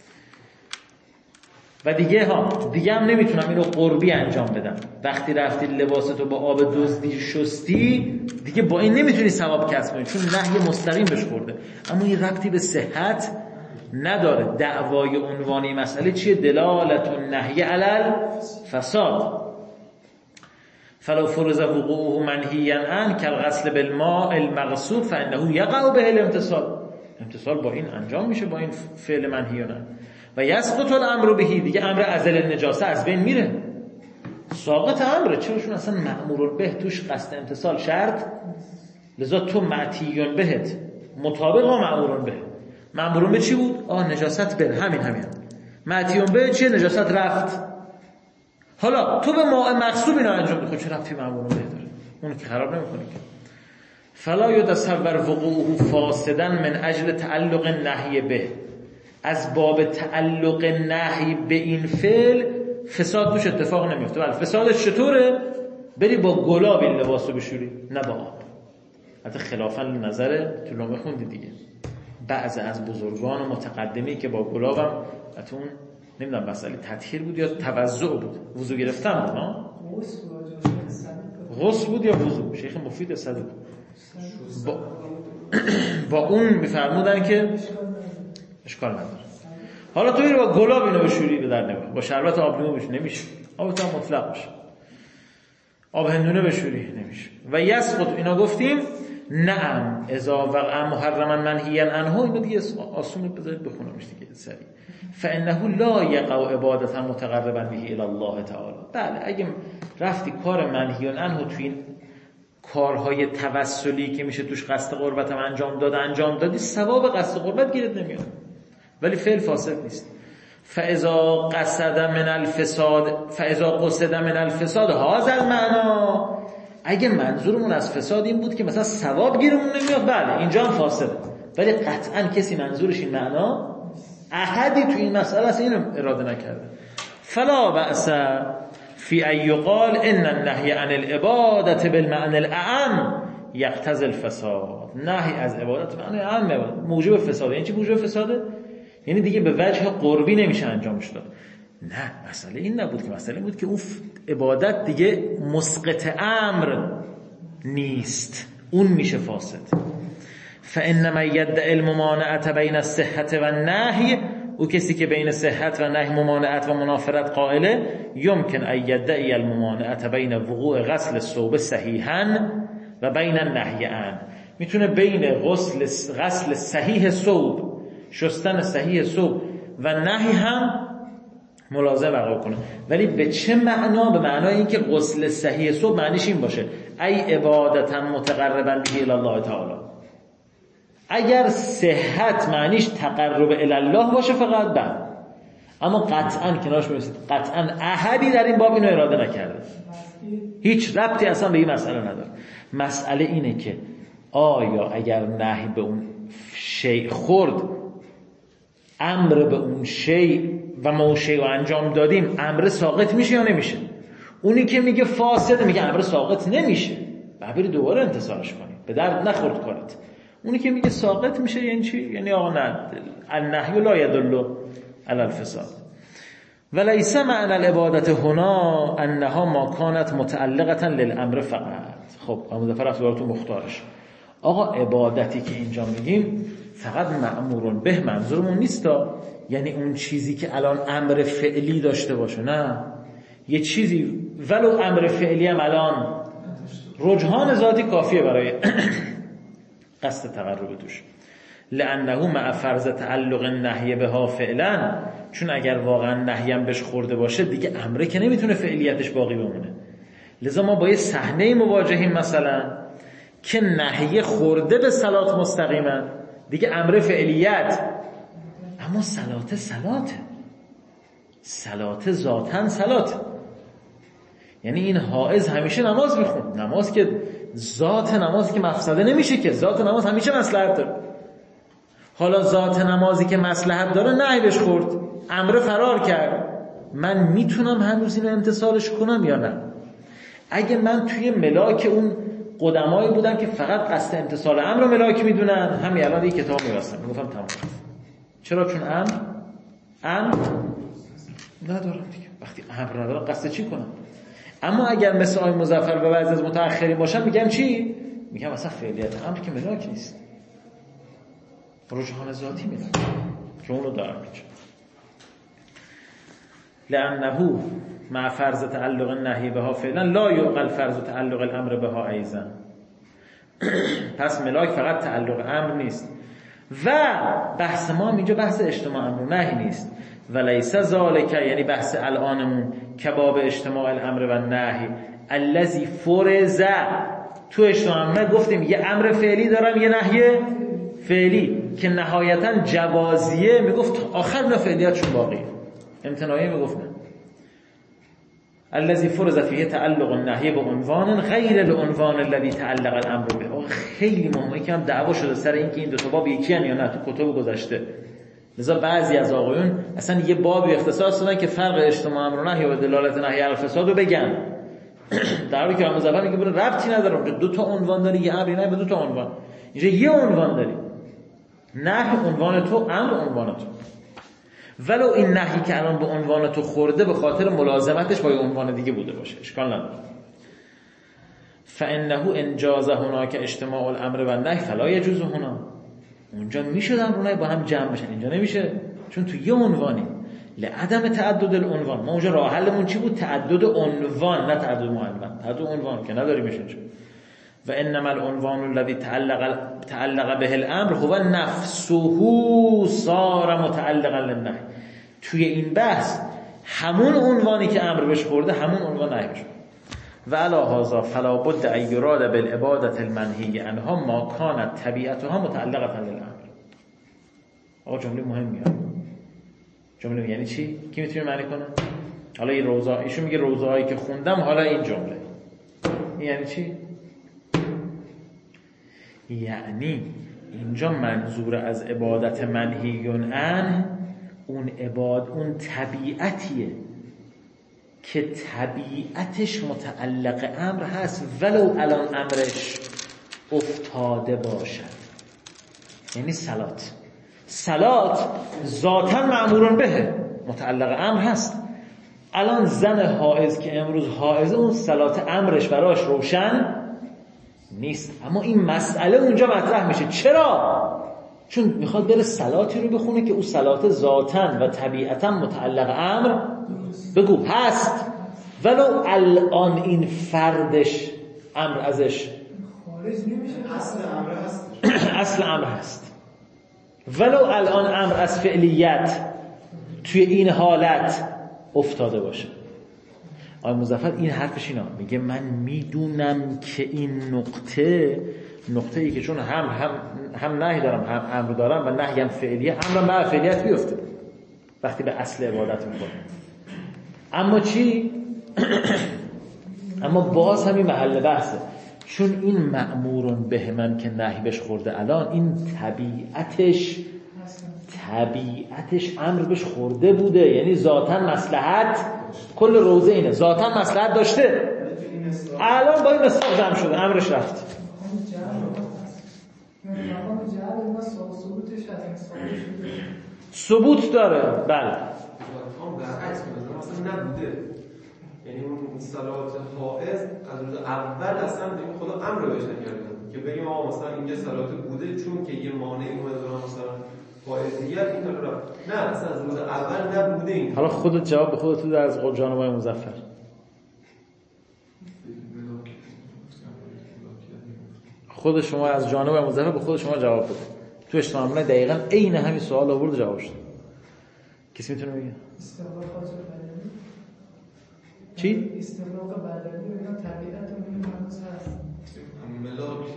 و دیگه ها دیگه هم نمیتونم اینو قربی انجام بدم. وقتی رفتی لباستو با آب دزدی شستی دیگه با این نمیتونی ثواب کسب کنی، چون نهی مستقیم بهش خورده، اما این ربطی به صحت نداره. دعوای عنوانی مسئله چیه؟ دلالت النهی علی الفساد. فلو فرض وقوعه منهیا عنه کالغسل بالماء المغسول فانه یقع به الامتثال، امتثال با این انجام میشه، با این فعل منهی عنه. و یسقط الامر به، دیگه امر ازل النجاسه از بین میره، ساقط امره، چرا؟ چون اصلا مأمور به توش قصد امتثال شرط، لذا تو معتیون بهت مطابق با مأمور به. مأمور به چی بود؟ آه نجاست بره، همین همین. معتیون به چیه؟ نجاست رفت. حالا تو به ماء مغسول اینا انجام بده، چه ربطی مأمور به داره؟ اون که خراب نمیکنه که. فلا یتصور وقوعه فاسدا من اجل تعلق النهی به، از باب تعلق نهی به این فعل فساد توش اتفاق نمیفته. ولی فسادش چطوره؟ بری با گلاب این لباسو بشوری، نه با آب. حتی خلافاً نظر طولامه خوندی دیگه. بعض از بزرگان و متقدمی که با گلابم اتون نمیدونم مسئله تطهیر بود یا توضع بود، وضو گرفتن بود، ها؟ غسل بود یا وضو؟ شیخ مفید صدوق با, با اون میفرمودن که اشکال نداره. حالا تو با گلاب اینو بشوری به در نمیاد، با شربت آب لیمو بشوری نمیشه، آب تا مطلق باشه، آب هندونه بشوری نمیشه. و یسقط اینا گفتیم نعم اذا وقع محرما منهیا عنه، اینو دیگه آسون بذارید بخونمش دیگه سریع. فانه لا یقع عبادتا متقربا به الی الله تعالی. بله اگه رفتی کار منهی عنه توی این کارهای توسلی که میشه توش قصد قربت هم انجام داد انجام دادی، ثواب قصد قربت گیرت نمیاد، ولی فعل فاسد نیست. فاذا قصد من الفساد فاذا قصد من الفساد هذا المعنى، اگه منظورمون از فساد این بود که مثلا ثواب گیرمون نمیاد، بله اینجا هم فاسده، ولی قطعا کسی منظورش این معنا احدی تو این مسئله اصلا اینو اراده نکرده. فلا بأس فی ان یقال ان النهی عن العبادت بالمعنى الاعم یقتضی الفساد. نهی از عبادت معنی اعم موجب فساد. یعنی چی موجب فساده؟ یعنی دیگه به وجه قربی نمیشه انجامش داد. نه، مسئله این نبود که مسئله این بود که اون عبادت دیگه مسقط امر نیست، اون میشه فاسد. فانما يدعي الممانعه بین الصحه و النهی، او کسی که بین صحت و نهی ممانعت و منافرت قائله، يمكن ان يدعي الممانعه بین وقوع غسل الثوب صحیحا و بین النهی عنه، میتونه بین غسل غسل صحیح ثوب، شستن صحیح ثوب و نهی هم ملازم وقع کنه. ولی به چه معنا؟ به معنای اینکه غسل صحیح ثوب معنیش این باشه ای عبادتا متقربا به الی الله تعالی. اگر صحت معنیش تقرب الی الله باشه فقط بعد، اما قطعا کنارش میرسید قطعا احدی در این باب اینو اراده نکرده، هیچ ربطی اصلا به این مسئله نداره. مسئله اینه که آیا اگر نهی به اون شیء خورد، امر به اون شیء و ما شیء رو انجام دادیم، امر ساقط میشه یا نمیشه؟ اونی که میگه فاسد میگه امر ساقط نمیشه، بعد بری دوباره انتصارش کنی، به درد نخورد کارت. اونی که میگه ساقط میشه یعنی چی؟ یعنی آقا نه، النهی لا يدل على الفساد. وليس معنى العبادت هنا انها ما كانت متعلقه للامر فقط. خب همون دفعه رفت براتون مختارش. آقا عبادتی که اینجا میگیم فقط مأمور به منظورمون نیستا، یعنی اون چیزی که الان امر فعلی داشته باشه، نه، یه چیزی ولو امر فعلی هم الان رجحان ذاتی کافیه برای قصد تقرب توش. لانه مع فرض تعلق النهی بها فعلا، چون اگر واقعا نهی هم بهش خورده باشه دیگه امره که نمیتونه فعلیتش باقی بمونه. لذا ما با یه صحنه مواجهیم مثلا که نهی خورده به صلات مستقیما، دیگه امر فعلیت، اما صلات صلاته، صلات ذاتن صلاته، یعنی این حائز همیشه نماز میخوند. نماز که ذات نمازی که مفسده نمیشه که، ذات نماز همیشه مصلحت داره. حالا ذات نمازی که مصلحت داره نهی بهش خورد، امر فرار کرد، من میتونم هنوز اینو امتثالش کنم یا نه؟ اگه من توی ملاک اون قدمایی بودم که فقط قصد امتثال امر رو ملاک میدونن، همین الان یک کتاب می‌بستم میگفتم تمام. چرا؟ چون امر امر ندارم دیگه. وقتی امر ندارم قصد چی کنم؟ اما اگر مثل آقای مظفر و بعضی از متأخرین باشن میگم چی؟ میگم اصلا فعلیت امر که ملاک نیست، رجحان ذاتی ملاک که اونو دارم اینجا. لأنه مع فرض تعلق النهی بها فعلا لا یعقل فرض تعلق الامر بها ایضا. پس ملاک فقط تعلق امر نیست. و بحث ما اینجا بحث اجتماع امر و نهی نیست. ولیس ذالک، یعنی بحث الانمون کباب اجتماع الامر و نهی الذی فرض. تو اجتماع امر گفتیم یه امر فعلی دارم یه نهی فعلی که نهایتا جوازیه، میگفت آخر نه فعلیاتشون باقیه، امتناعی میگفت نه. الذي فرض فيه تعلق النهي بعنوان غیر العنوان الذي تعلق الامر به. خیلی مهمه که هم دعوا شده سر این که این دو تا باب یکی ان یا نه تو کتب گذشته. لذا بعضی از آقایون اصلا یه بابی اختصاص دادن که فرق اجتماع امر و نهی و دلالت نهی علی الفساد رو بگن، در حالی که مظفر میگه بره ربطی نداره، دو تا عنوان داری، یه امری نه به دو تا عنوان. اینجا یه عنوان داری، نهی عنوان تو، امر عنوان تو. ولو این نهی که الان به عنوان تو خورده به خاطر ملازمتش با یه عنوان دیگه بوده باشه، اشکال نداره. فانه انجاز هناک اجتماع الامر و النهی فلا یجوز هنا. اونجا میشد امر و نهی با هم جمع بشن، اینجا نمیشه چون تو یه عنوانی. لعدم تعدد العنوان، ما اونجا راه حلمون چی بود؟ تعدد عنوان، نه تعدد معنون. تعدد عنوان که نداریمشون چون و انما العنوان الذي تعلق تعلق به الامر هو نفسه صار متعلقا للنهی. توی این بحث همون عنوانی که امر بهش خورده همون عنوان نهی بشه. و علی هذا فلا بد ان یراد بالعباده المنهی عنها ما كانت طبیعتها متعلقه للامر. آقا جمله مهمیه. جمله یعنی چی؟ کی میتونه معنی کنه؟ حالا این روزا، ایشون میگه روزایی که خوندم، حالا این جمله این یعنی چی؟ یعنی اینجا منظور از عبادت منهی عنه اون عباد اون طبیعتیه که طبیعتش متعلق امر هست ولو الان امرش افتاده باشد. یعنی صلات صلات ذاتاً مأمورن به، متعلق امر هست. الان زن حائض که امروز حائضه، اون صلات امرش براش روشن نیست، اما این مسئله اونجا مطرح میشه. چرا؟ چون میخواد بره صلاتی رو بخونه که اون صلات ذاتاً و طبیعتاً متعلق امر بگو هست، ولو الان این فردش امر ازش خارج نمیشه، اصل امر هست. اصل امر هست. ولو الان امر از فعلیت توی این حالت افتاده باشه. آقای مظفر این حرفش اینا میگه من میدونم که این نقطه نقطه ای که چون هم هم هم نهی دارم هم امر دارم و نهی هم فعلیه، امر هم فعلیت بیفته وقتی به اصل عبادت میکنه. اما چی؟ اما باز همین محل بحثه، چون این مأمورون به من که نهی بهش خورده، الان این طبیعتش طبیعتش امر بهش خورده بوده، یعنی ذاتاً مصلحت، کل روزه اینه، ذاتاً مصلحت داشته، الان با این مساق جمع شده، امرش رفت. ثبوت داره، بله. یعنی اون صلات حائض از روز اول اصلا ببین خدا امر بهش نکرده که بگیم آقا مثلا این یه صلات بوده چون که یه مانعی اومده مثلا حائضیت این رو رفت، نه اصلا از روز اول نبوده این. حالا خودت جواب به خودت بده از جانب آقای مظفر. خود شما از جانب آقای مظفر به خود شما جواب بده. تو اجتماع دقیقاً عین همین سوال آورد جواب شد. کسی میتونه بگه؟ چی؟ استقراق بدنی اینا طبیعت اون هنوز هست. ملاک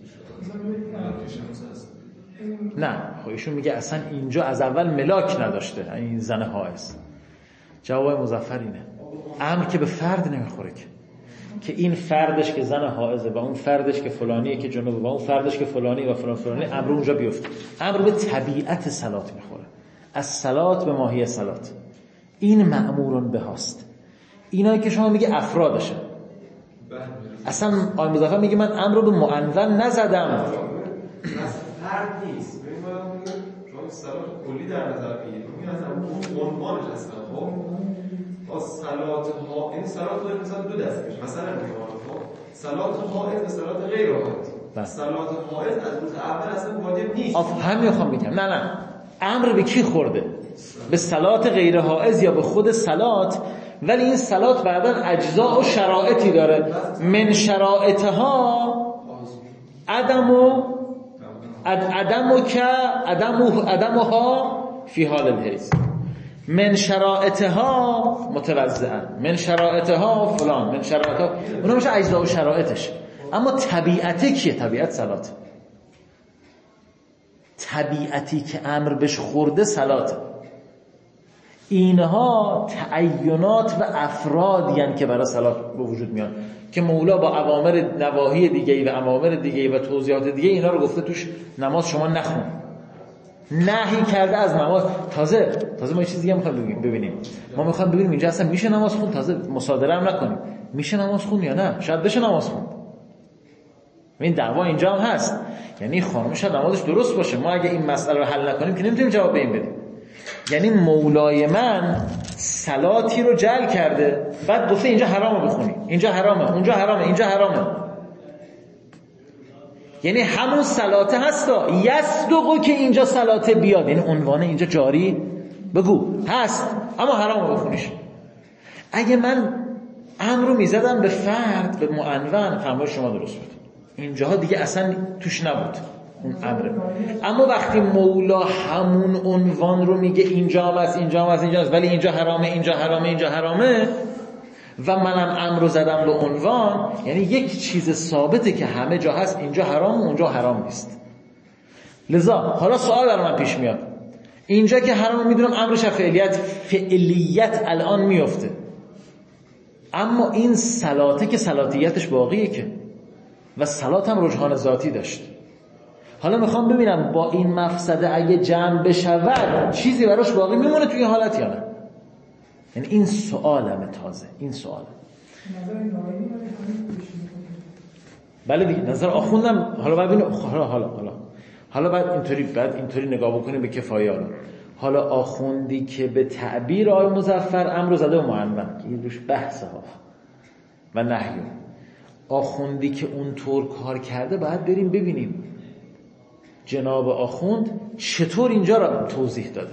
هست. نه، خب ایشون میگه اصلا اینجا از اول ملاک نداشته این زن حائض. جواب مظفر اینه امر که به فرد نمیخوره که که این فردش که زن حائضه و اون فردش که فلانیه که جنوبه و اون فردش که فلانی و فلان فلانی، امر اونجا بیفته. امر به طبیعت صلات میخوره، از صلات به ماهی صلات. این مأمورون به هاست. اینایی که شما میگه افرادشه. اصلا آقای مظفر میگه من امر رو به معنون نزدم. فرد نیست. ببین ما میگیم شما صلات کلی در نظر بگیرید. میگن اصلا اون عنوانش اصلا خب با صلات ها، این صلات رو مثلا دو دست میشه. مثلا میگم خب صلات حائض و صلات غیر حائض. صلات حائض از روز اول اصلا واجب نیست. آف همین میخوام بگم. نه نه. امر به کی خورده؟ به صلات غیر حائض یا به خود صلات؟ ولی این صلات بعداً اجزاء و شرایطی داره. من شرایطها عدم و عدم و که عدم و عدمها فی حال الحیض، من شرایطها متوزعا، من شرایطها فلان، من شرایطها، اونها میشه اجزاء و شرایطش. اما طبیعته کیه؟ طبیعت صلات. طبیعتی که امر بهش خورده صلاته. اینها تعینات و افرادی هستند که برای صلات به وجود میان که مولا با اوامر نواهی دیگه و اوامر دیگه و توضیحات دیگه اینا رو گفته توش نماز شما نخون. نهی کرده از نماز. تازه تازه ما یه چیز دیگه می‌خوایم ببینیم. ما می‌خوایم ببینیم اینجا اصلا میشه نماز خوند، تازه مصادره هم نکنیم. میشه نماز خوند یا نه؟ شاید بشه نماز خوند. این دعوا اینجا هم هست. یعنی خانم شاید نمازش درست باشه، ما اگه این مسئله رو حل نکنیم که نمیتونیم جواب به این بدیم. یعنی مولای من صلاتی رو جعل کرده، بعد گفته اینجا حرامه بخونی، اینجا حرامه، اونجا حرامه، اینجا حرامه. یعنی همون صلاته هستا، یصدقو که اینجا صلاته بیاد، یعنی عنوانه اینجا جاری بگو هست، اما حرامه بخونیش. اگه من امر رو میزدم به فرد، به معنون، فرمای شما درست بود، اینجاها دیگه اصلا توش نبود اون امره. اما وقتی مولا همون عنوان رو میگه اینجا هم هست، اینجا هم هست، اینجا هست، ولی اینجا حرامه، اینجا حرامه، اینجا حرامه، و منم امر رو زدم به عنوان، یعنی یک چیز ثابته که همه جا هست، اینجا حرام و اونجا حرام نیست. لذا حالا سوال در من پیش میاد، اینجا که حرام میدونم امرش فعلیت فعلیت الان میفته، اما این صلاته که صلاتیتش باقیه که، و صلات هم رجحان ذاتی داشت. حالا میخوام ببینم با این مفسده اگه جمع بشود چیزی براش باقی میمونه توی این حالت یا نه. یعنی این سوالمه، تازه این سوالم. بله دیگه نظر آخوندم. حالا باید ببینیم، حالا حالا حالا حالا بعد اینطوری بعد اینطوری نگاه بکنیم به کفایه. حالا حالا آخوندی که به تعبیر آقای مظفر امر زده و معنون که این روش بحث ها و نهی، آخوندی که اونطور کار کرده باید بریم ببینیم جناب آخوند چطور اینجا را توضیح داده.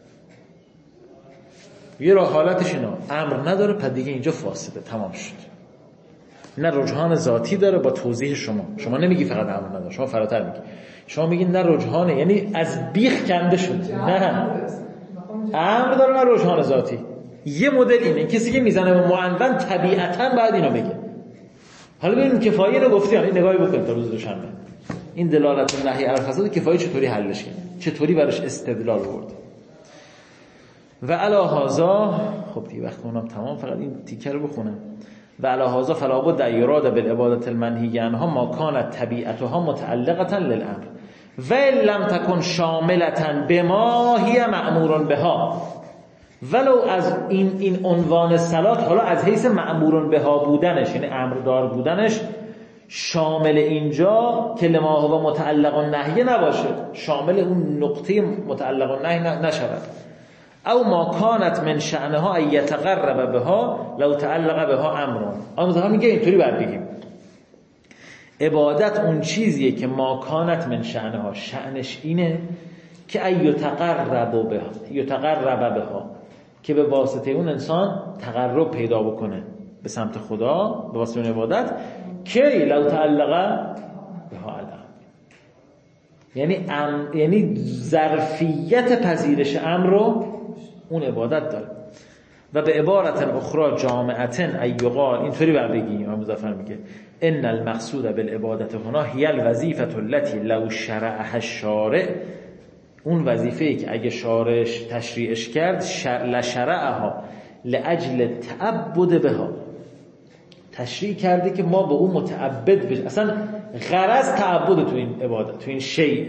یه راه حالتش اینا امر نداره، پس دیگه اینجا فاسده، تمام شد. نه رجحان ذاتی داره با توضیح شما. شما نمیگی فقط امر نداره، شما فراتر میگی. شما میگین نه رجحانه، یعنی از بیخ کنده شد. نه امر داره نه رجحان ذاتی. یه مدل اینه، کسی که میزنه به معنون طبیعتاً باید اینو بگه. حالا ببینیم کفایه رو گفتی، حالا نگاهی بکنید تا روز دوشنبه این دلالت نهی علی فساد کفایه چطوری حلش کرد، چطوری براش استدلال آورد. و علی هذا، خب دیگه وقت اونم تمام، فقط این تیکه رو بخونم. و علی هذا فلا بد ایراد بالعبادة المنهی عنها ما كانت طبیعتها متعلقة للامر و لم تكن شاملة بما هي مأمور بها. ولو از این این عنوان صلات، حالا از حیث مأمور بها بودنش، یعنی امردار بودنش، شامل اینجا که لما هو متعلق النهی نباشه، شامل اون نقطه متعلق النهی نشود. او ما کانت من شأنها ان یتقرب بها لو تعلق بها امر. اما مثلا میگه اینطوری باید بگیم عبادت اون چیزیه که ما کانت من شأنها، شأنش اینه که ای یتقرب بها، یتقرب بها، که به واسطه اون انسان تقرب پیدا بکنه به سمت خدا به واسطه اون عبادت، که لو تعلق بها الامر، یعنی ام... یعنی ظرفیت پذیرش امر رو اون عبادت داره. و به عبارت اخرى جامعتن ایقال، اینطوری باید بگیم. امام مظفر میگه ان المقصود بالعبادت هنا هی الوظیفه التي لو شرعها الشارع، اون وظیفه‌ای که اگه شارعش تشریعش کرد، شر... لشرعها لاجل تعبد بها، تشریع کرده که ما به اون متعبد بشیم. اصلا غرض تعبد تو این عبادت، تو این شیء.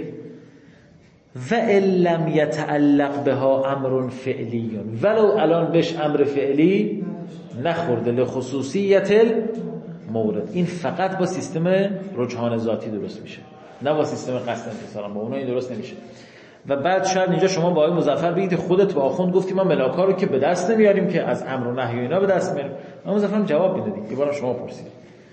و ان لم يتعلق بها امر فعلی، ولو الان بهش امر فعلی نخورده، لخصوصیت المورد. این فقط با سیستم رجحان ذاتی درست میشه، نه با سیستم قصد انتصارا، با اونها این درست نمیشه. و بعد شاید اینجا شما با آقای مظفر بگید خودت با آخوند گفتی ما ملاکا رو که به دست نمیاریم، که از امر و نهی و اینا به دست میاریم. آقای مظفر جواب میدادید، یه بارم شما پرسید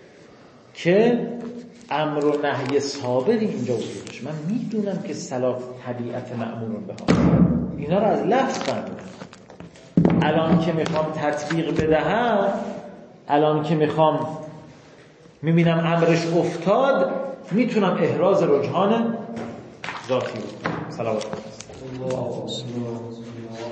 که امر و نهی سابقی اینجا وجود داشت. من میدونم که صلاح طبیعت مأمور بها، اینا رو از لفظ فهمیدم. الان که میخوام تطبیق بدهم، الان که میخوام میبینم امرش افتاد، میتونم احراز رجحان ذاتی رو. صلوات الله.